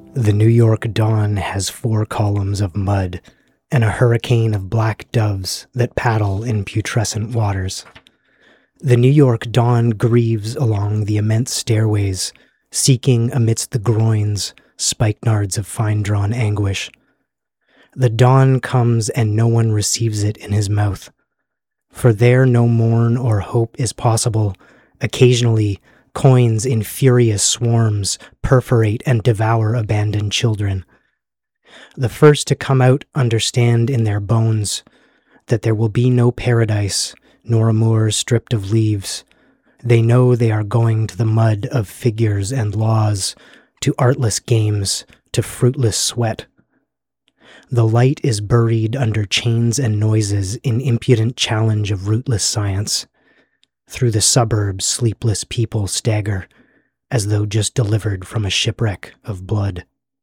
The New York dawn has 4 columns of mud and a hurricane of black doves that paddle in putrescent waters. The New York dawn grieves along the immense stairways, seeking amidst the groins spikenards of fine-drawn anguish. The dawn comes and no one receives it in his mouth. For there no morn or hope is possible. Occasionally, coins in furious swarms perforate and devour abandoned children. The first to come out understand in their bones that there will be no paradise, nor a moor stripped of leaves. They know they are going to the mud of figures and laws, to artless games, to fruitless sweat. The light is buried under chains and noises in impudent challenge of rootless science. Through the suburbs, sleepless people stagger, as though just delivered from a shipwreck of blood.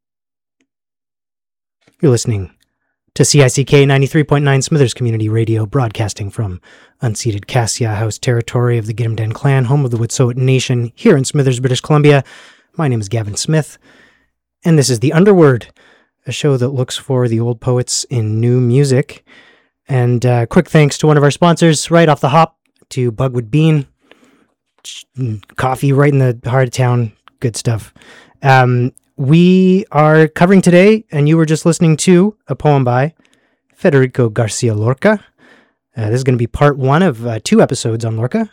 You're listening to CICK 93.9 Smithers Community Radio, broadcasting from unceded Cassia House territory of the Gitumden Clan, home of the Wet'suwet'en Nation, here in Smithers, British Columbia. My name is Gavin Smith, and this is The Underword, a show that looks for the old poets in new music. And quick thanks to one of our sponsors right off the hop, to Bugwood Bean. Coffee right in the heart of town. Good stuff. We are covering today, and you were just listening to a poem by Federico Garcia Lorca. This is going to be part 1 of 2 episodes on Lorca,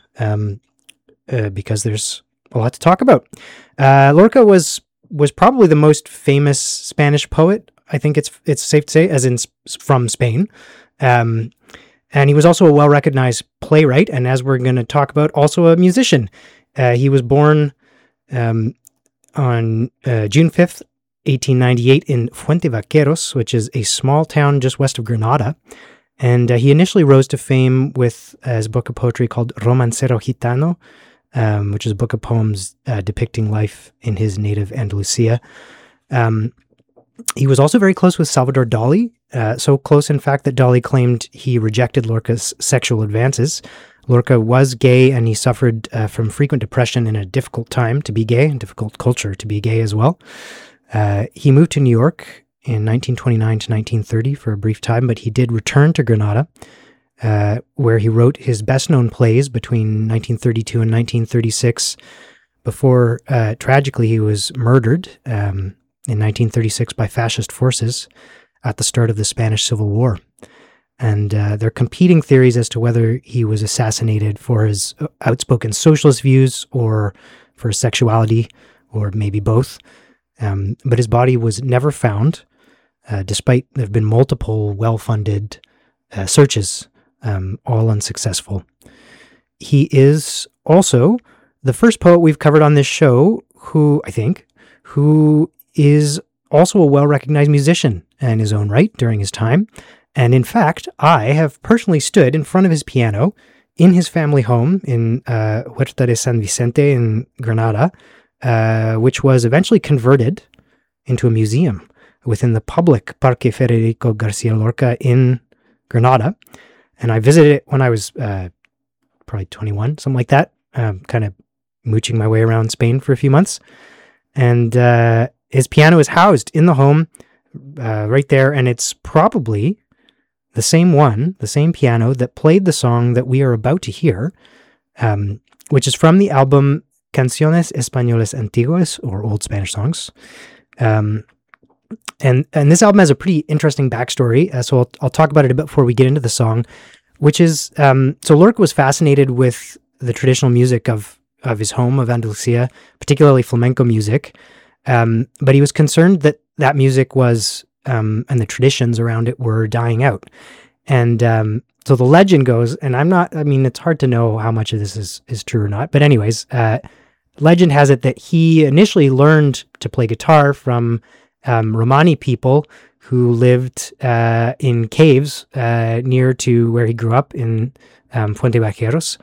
because there's a lot to talk about. Lorca was probably the most famous Spanish poet, I think it's safe to say, as in from Spain. And he was also a well-recognized playwright, and as we're going to talk about, also a musician. He was born on June 5th, 1898 in Fuente Vaqueros, which is a small town just west of Granada. And he initially rose to fame with his book of poetry called Romancero Gitano, which is a book of poems depicting life in his native Andalusia. He was also very close with Salvador Dali, so close, in fact, that Dali claimed he rejected Lorca's sexual advances. Lorca was gay, and he suffered from frequent depression in a difficult time to be gay, and difficult culture to be gay as well. He moved to New York in 1929 to 1930 for a brief time, but he did return to Granada, where he wrote his best-known plays between 1932 and 1936, before, tragically, he was murdered in 1936 by fascist forces at the start of the Spanish Civil War. And there are competing theories as to whether he was assassinated for his outspoken socialist views or for his sexuality, or maybe both. But his body was never found, despite there have been multiple well-funded searches, all unsuccessful. He is also the first poet we've covered on this show who is also a well-recognized musician in his own right during his time. And in fact, I have personally stood in front of his piano in his family home in Huerta de San Vicente in Granada, which was eventually converted into a museum within the public Parque Federico Garcia Lorca in Granada. And I visited it when I was probably 21, something like that, kind of mooching my way around Spain for a few months. And his piano is housed in the home right there, and it's probably the same piano that played the song that we are about to hear, which is from the album Canciones Españolas Antiguas, or Old Spanish Songs. And this album has a pretty interesting backstory, so I'll talk about it a bit before we get into the song, which is, so Lorca was fascinated with the traditional music of his home of Andalusia, particularly flamenco music, but he was concerned that music was, and the traditions around it were dying out. And so the legend goes, and it's hard to know how much of this is true or not, but anyways, legend has it that he initially learned to play guitar from Romani people who lived in caves near to where he grew up in Fuente Vaqueros.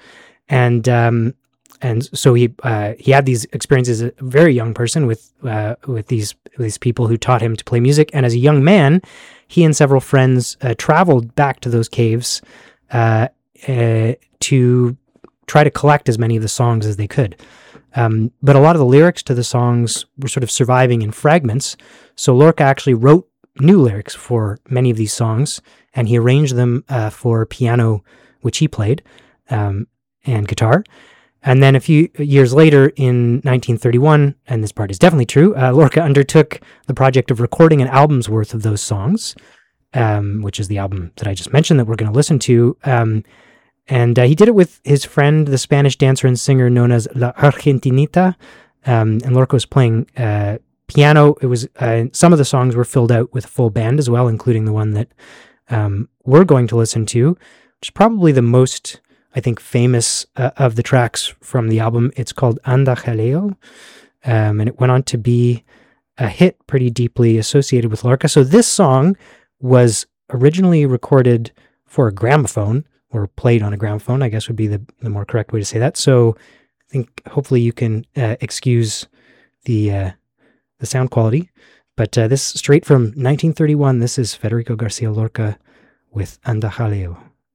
And so he had these experiences as a very young person with these people who taught him to play music. And as a young man, he and several friends traveled back to those caves to try to collect as many of the songs as they could. But a lot of the lyrics to the songs were sort of surviving in fragments. So Lorca actually wrote new lyrics for many of these songs, and he arranged them for piano, which he played, and guitar. And then a few years later, in 1931, and this part is definitely true, Lorca undertook the project of recording an album's worth of those songs, which is the album that I just mentioned that we're going to listen to. And he did it with his friend, the Spanish dancer and singer known as La Argentinita. And Lorca was playing piano. It was some of the songs were filled out with a full band as well, including the one that we're going to listen to, which is probably the most, I think, famous of the tracks from the album. It's called Anda Jaleo, and it went on to be a hit pretty deeply associated with Lorca. So this song was originally recorded for a gramophone, or played on a gramophone, I guess would be the more correct way to say that. So I think hopefully you can excuse the sound quality. But this straight from 1931, this is Federico Garcia Lorca with Anda Jaleo.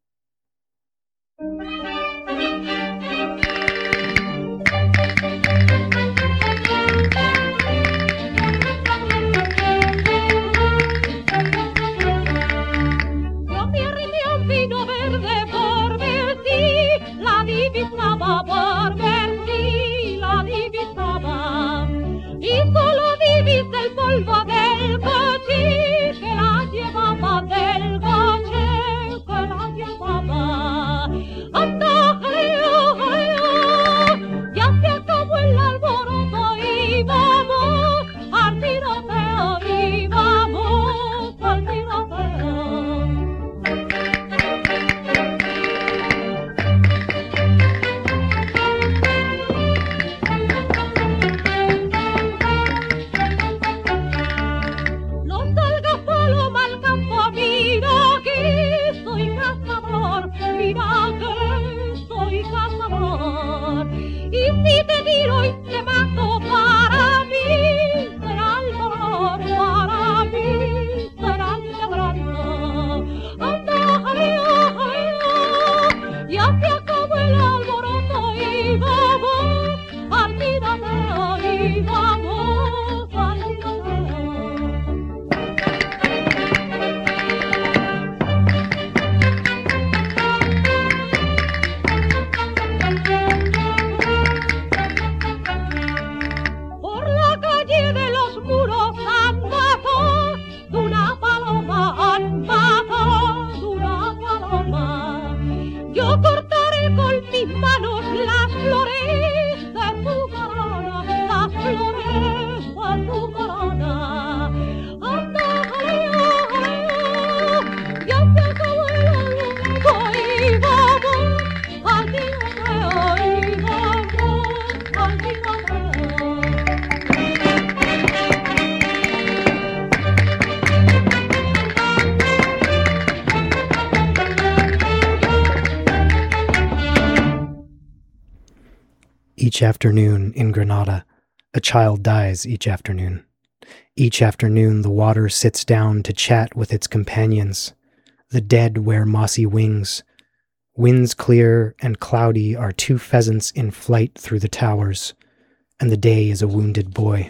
Each afternoon in Granada, a child dies each afternoon. Each afternoon the water sits down to chat with its companions. The dead wear mossy wings. Winds clear and cloudy are two pheasants in flight through the towers, and the day is a wounded boy.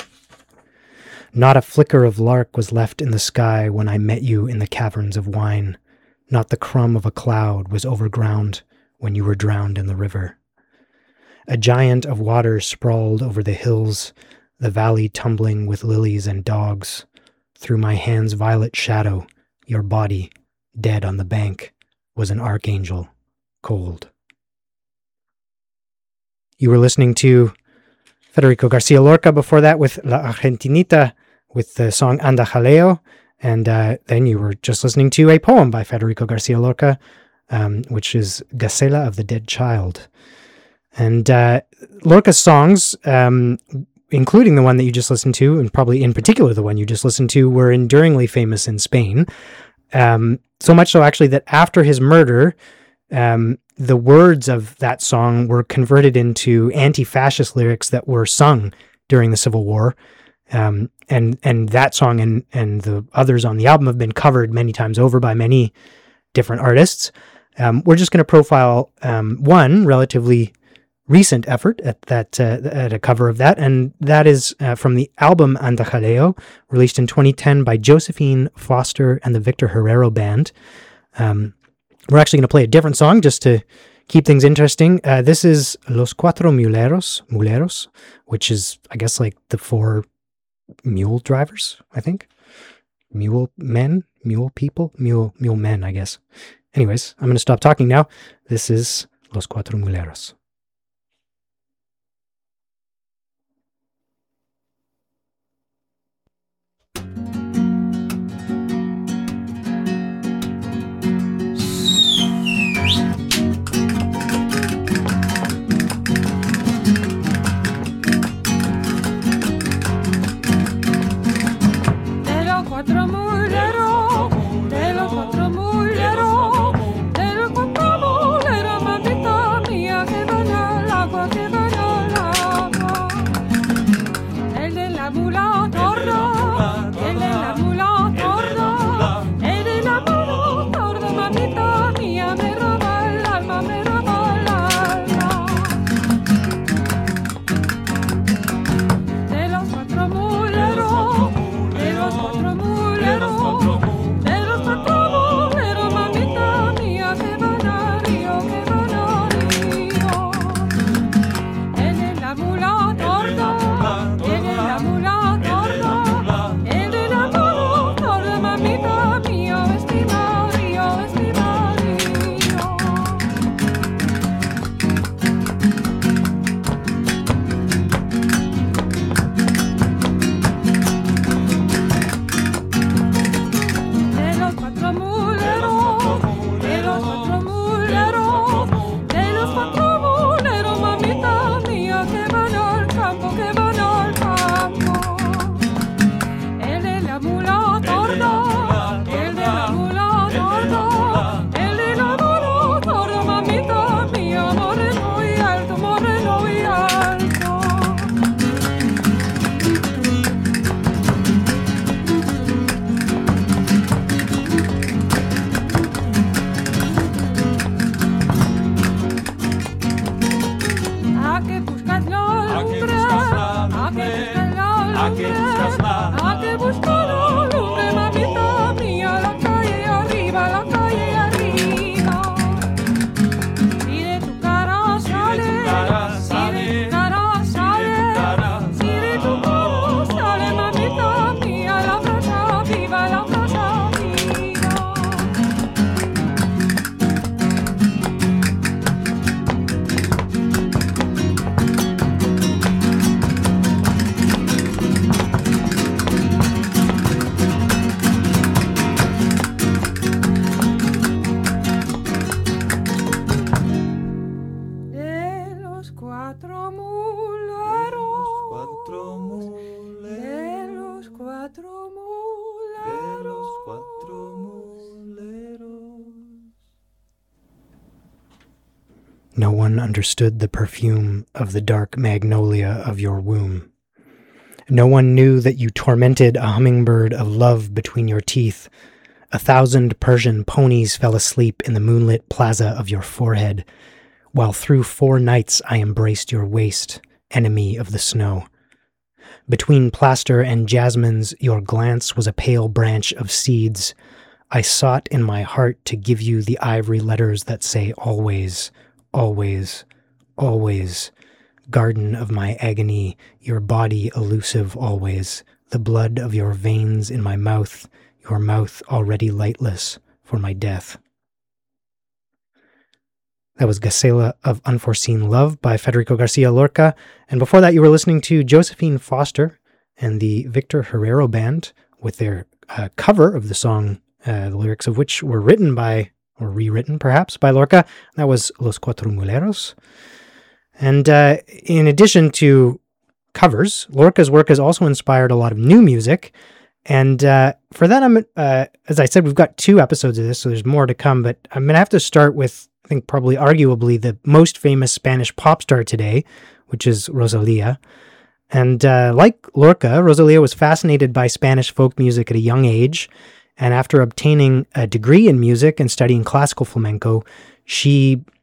Not a flicker of lark was left in the sky when I met you in the caverns of wine. Not the crumb of a cloud was overground when you were drowned in the river. A giant of water sprawled over the hills, the valley tumbling with lilies and dogs. Through my hand's violet shadow, your body, dead on the bank, was an archangel, cold. You were listening to Federico Garcia Lorca before that with La Argentinita, with the song Anda Jaleo, and then you were just listening to a poem by Federico Garcia Lorca, which is Gacela of the Dead Child. And Lorca's songs, including the one that you just listened to, and probably in particular the one you just listened to, were enduringly famous in Spain. So much so, actually, that after his murder, the words of that song were converted into anti-fascist lyrics that were sung during the Civil War. And that song and the others on the album have been covered many times over by many different artists. We're just going to profile one relatively recent effort at a cover of that, and that is from the album Andajaleo, released in 2010 by Josephine Foster and the Victor Herrero Band. We're actually going to play a different song just to keep things interesting. This is Los Cuatro Muleros, which is, I guess, like the 4 mule drivers, I think. Mule men, I guess. Anyways, I'm going to stop talking now. This is Los Cuatro Muleros. No one understood the perfume of the dark magnolia of your womb. No one knew that you tormented a hummingbird of love between your teeth. 1,000 Persian ponies fell asleep in the moonlit plaza of your forehead, while through 4 nights I embraced your waist, enemy of the snow. Between plaster and jasmines, your glance was a pale branch of seeds. I sought in my heart to give you the ivory letters that say always, always, always. Garden of my agony, your body elusive always, the blood of your veins in my mouth, your mouth already lightless for my death. That was Gacela of Unforeseen Love by Federico Garcia Lorca. And before that, you were listening to Josephine Foster and the Victor Herrero Band with their cover of the song, the lyrics of which were written by, or rewritten perhaps, by Lorca. That was Los Cuatro Muleros. And in addition to covers, Lorca's work has also inspired a lot of new music. And for that, I'm as I said, we've got 2 episodes of this, so there's more to come. But I'm going to have to start with, I think, probably arguably the most famous Spanish pop star today, which is Rosalía. And like Lorca, Rosalía was fascinated by Spanish folk music at a young age. And after obtaining a degree in music and studying classical flamenco, she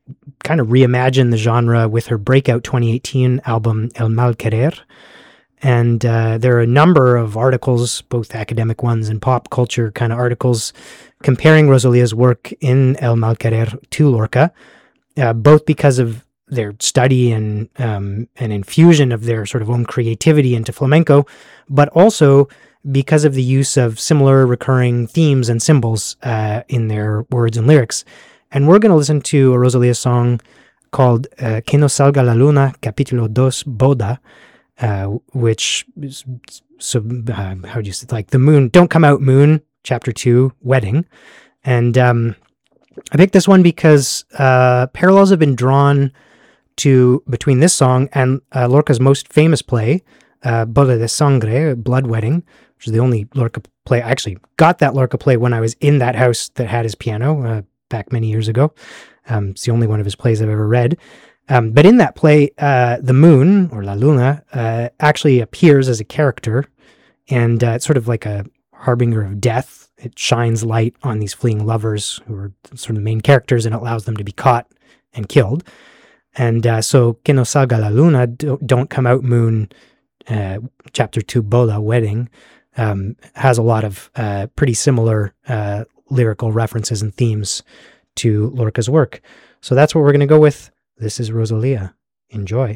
kind of reimagined the genre with her breakout 2018 album El Mal Querer. And there are a number of articles, both academic ones and pop culture kind of articles, comparing Rosalia's work in El Mal Querer to Lorca, both because of their study and an infusion of their sort of own creativity into flamenco, but also because of the use of similar recurring themes and symbols in their words and lyrics. And we're going to listen to a Rosalia song called Que no salga la luna, capítulo 2, boda, which is, how do you say, like the moon, don't come out moon, chapter 2, wedding. And I picked this one because parallels have been drawn to between this song and Lorca's most famous play, Boda de Sangre, Blood Wedding, which is the only Lorca play. I actually got that Lorca play when I was in that house that had his piano back many years ago. It's the only one of his plays I've ever read. But in that play, the moon, or La Luna, actually appears as a character, and it's sort of like a harbinger of death. It shines light on these fleeing lovers who are sort of the main characters, and it allows them to be caught and killed. And so, Que no salga la luna, don't come out moon, chapter 2, Boda, wedding, has a lot of pretty similar lyrical references and themes to Lorca's work. So that's what we're going to go with. This is Rosalia. Enjoy.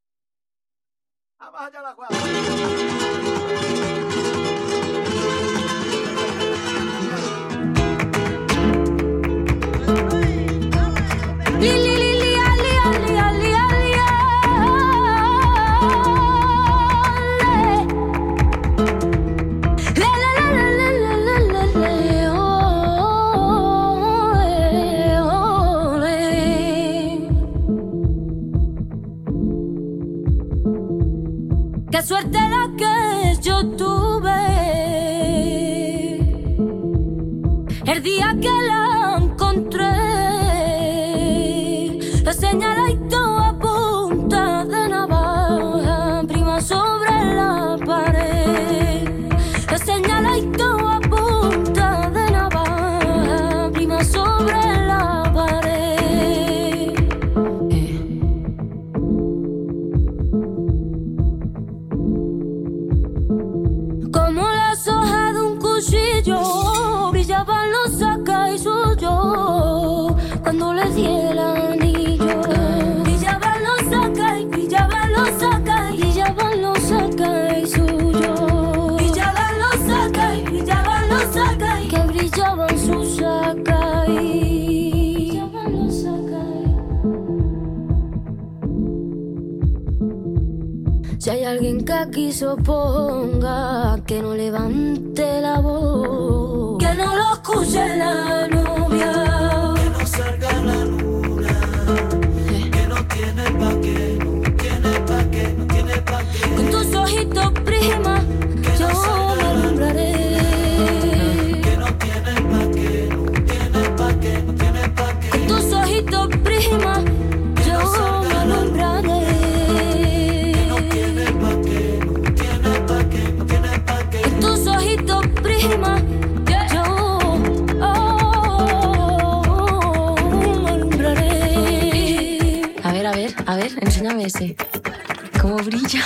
Qué suerte la que yo tuve el día que la encontré, la señaladito a punta de navaja, prima sobre la pared, la señaladito a punta de navaja, prima sobre la pared. Como las hojas de un cuchillo brillaban los acá y suyo cuando le di el anillo. Brillaban los acá y brillaban los acá y brillaban los acá y suyo. Brillaban los acá y brillaban los acá y que brillaban sus acá y brillaban los acá. Si hay alguien que aquí se oponga, que no levante la voz, que no lo escuche la novia, que no salga la luna, que no tiene pa' qué, no tiene pa' qué, no tiene pa' qué. Con tus ojitos prima, yo me alumbraré. Que no tiene pa' qué, no tiene pa' qué, no tiene pa' qué. Con tus ojitos prima, yo me alumbraré. Tus ojitos prima, yo me alumbraré. A ver, enséñame ese. ¿Cómo brilla?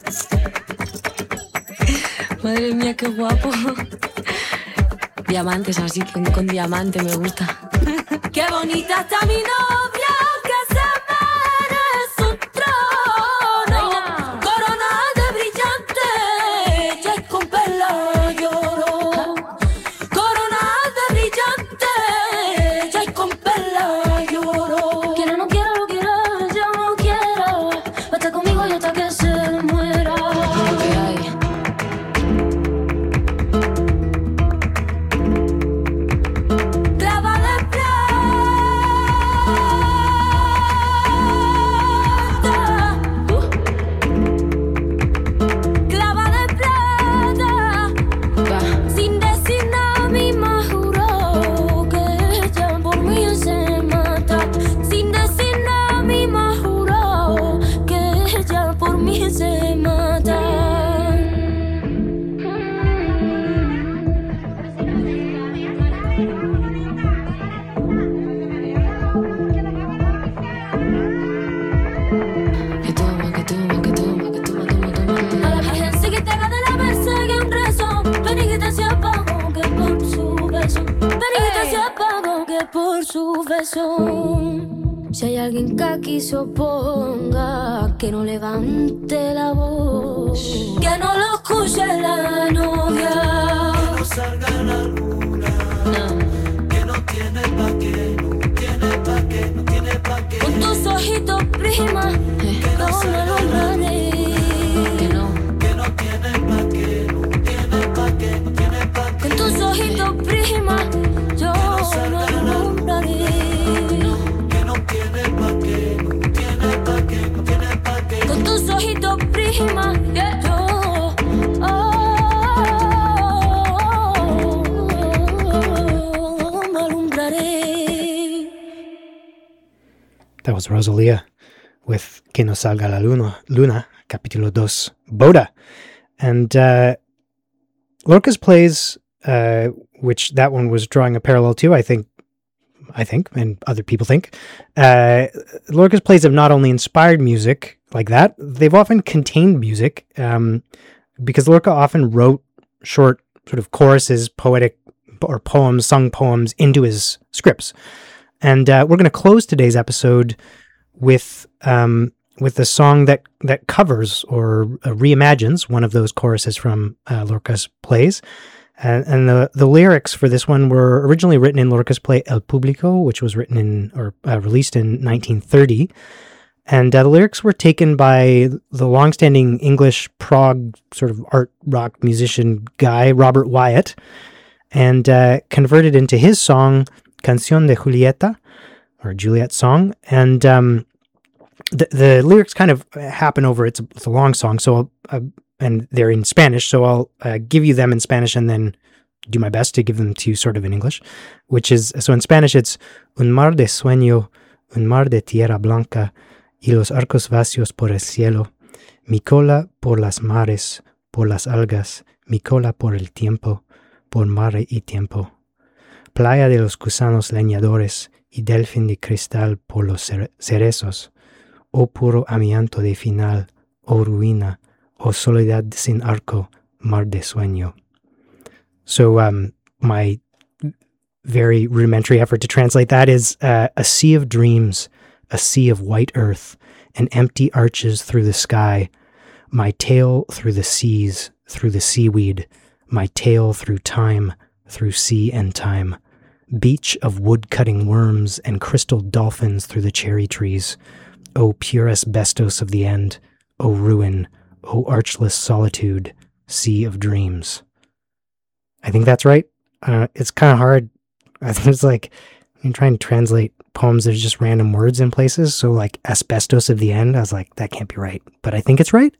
Madre mía, qué guapo. Diamantes, así, con diamante me gusta. Qué bonita está mi novia, que se merece un trono. Corona de brillante, ya con pela lloro. Corona de brillante, ya con pela lloro. Quiero, no quiero, lo quiero, yo no quiero. Va a estar conmigo y hasta que se muera. Clava de piel. por su beso. Si hay alguien que aquí se oponga, que no levante la voz, que no lo escuche la novia, que no salga a la luna, que no tiene pa' qué, no tiene pa' qué, no tiene pa' qué. con tus ojitos prima, no me alumbraré. Que no tiene pa' qué, no tiene pa' qué, no tiene pa' qué. Con tus ojitos prima, yo no alumbraré. Que no tiene pa' qué, no tiene pa' qué, no tiene pa' qué. Con tus ojitos prima, yo me alumbraré. That was Rosalia with Que no salga la luna, capítulo 2, Boda. And Lorca's plays, which that one was drawing a parallel to, I think, and other people think, Lorca's plays have not only inspired music like that, they've often contained music, because Lorca often wrote short sort of choruses, poetic or poems, sung poems into his scripts. And we're going to close today's episode with a song that covers or reimagines one of those choruses from Lorca's plays. And the lyrics for this one were originally written in Lorca's play El Público, which was written in or released in 1930. And the lyrics were taken by the longstanding English prog sort of art rock musician guy, Robert Wyatt, and converted into his song, Canción de Julieta, or Juliet's Song. And the lyrics kind of happen over, it's a long song, so and they're in Spanish, so I'll give you them in Spanish and then do my best to give them to you sort of in English, which is, so in Spanish it's un mar de sueño, un mar de tierra blanca, y los arcos vacios por el cielo, mi cola por las mares, por las algas, mi cola por el tiempo, por mare y tiempo. Playa de los gusanos leñadores y delfín de cristal por los cerezos, oh puro amianto de final, oh ruina, oh soledad sin arco, mar de sueño. So my very rudimentary effort to translate that is a sea of dreams, a sea of white earth, and empty arches through the sky, my tail through the seas, through the seaweed, my tail through time, through sea and time, beach of wood-cutting worms and crystal dolphins through the cherry trees, O pure asbestos of the end, O ruin, O archless solitude, sea of dreams. I think that's right. It's kind of hard. I think it's like, when you try and translate poems, there's just random words in places. So like asbestos of the end, I was like, that can't be right. But I think it's right.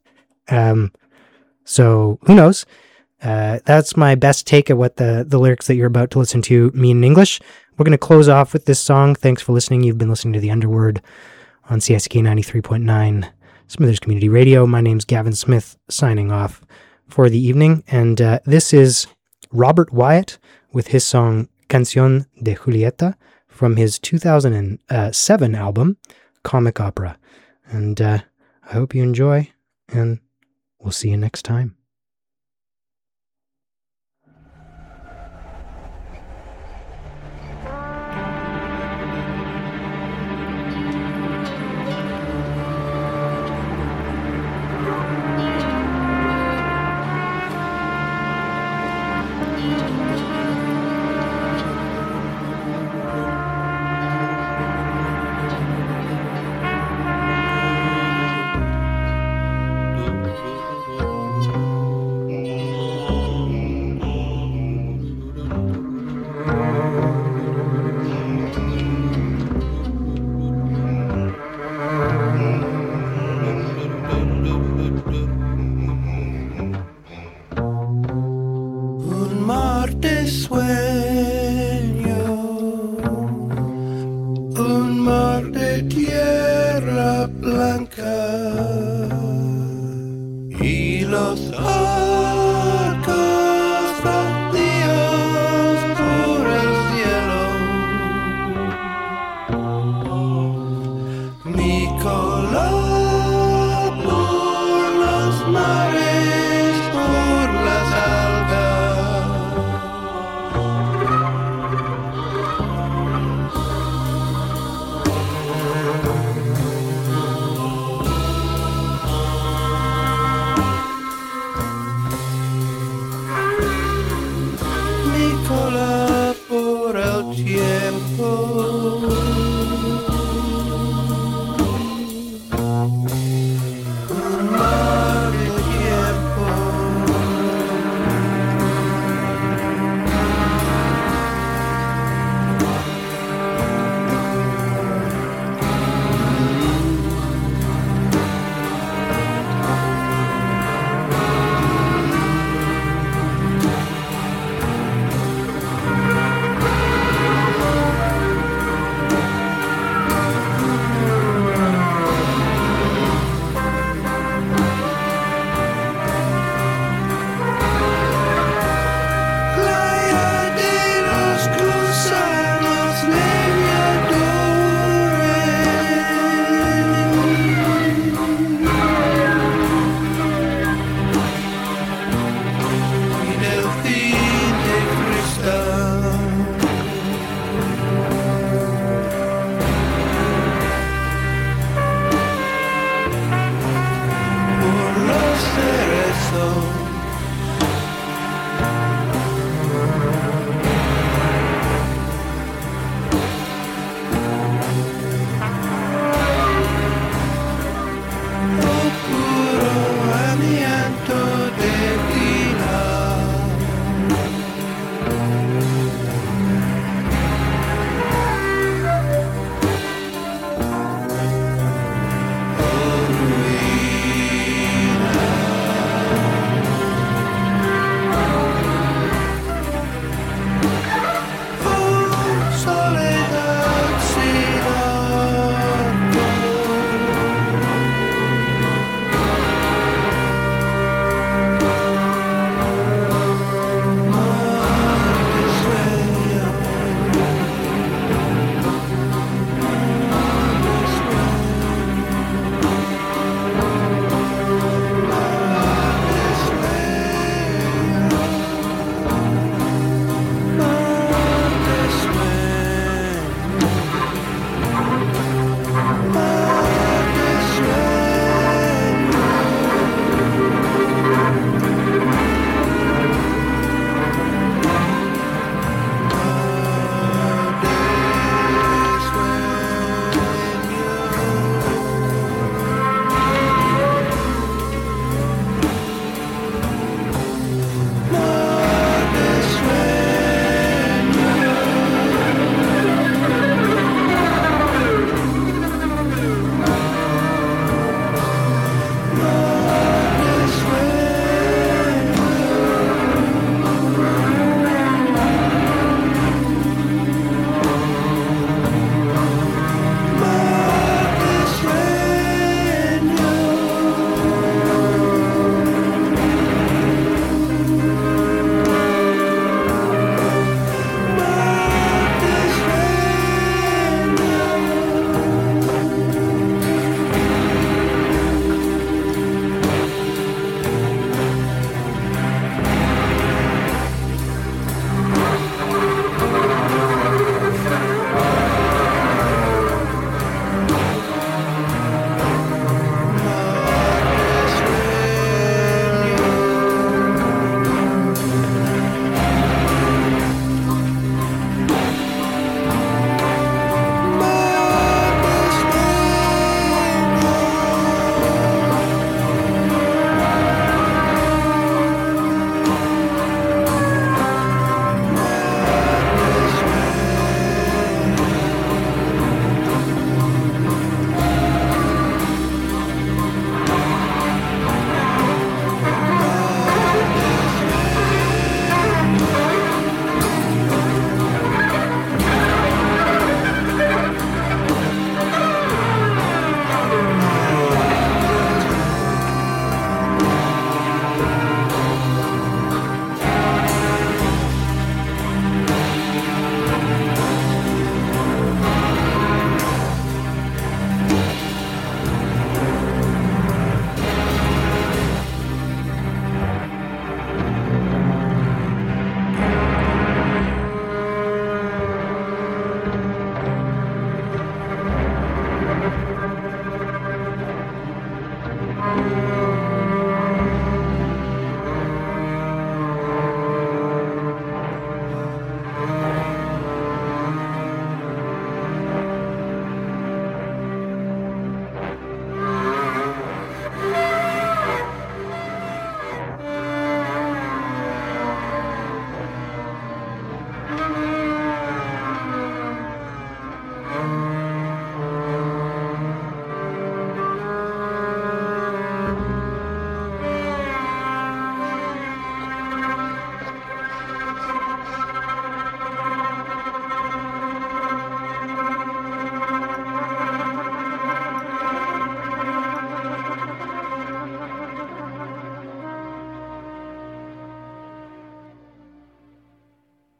So who knows? That's my best take at what the lyrics that you're about to listen to mean in English. We're going to close off with this song. Thanks for listening. You've been listening to The Underword on CSK 93.9 Smithers Community Radio. My name's Gavin Smith, signing off for the evening. And this is Robert Wyatt with his song Canción de Julieta from his 2007 album, Comic Opera. And I hope you enjoy, and we'll see you next time. cielo.